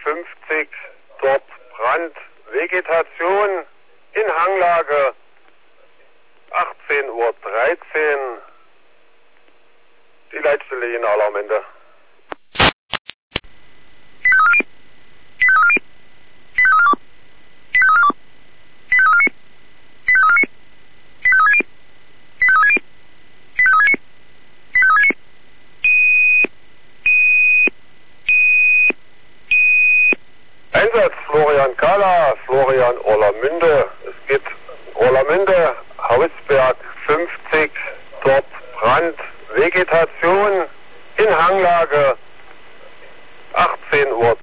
50, dort Brand, Vegetation in Hanglage 18:13 Uhr. Die Leitstelle in Alarmende. Einsatz Florian Kala, Florian Orlamünde. Es geht Orlamünde, Hausberg 50, dort Brand, Vegetation in Hanglage 18:13 Uhr.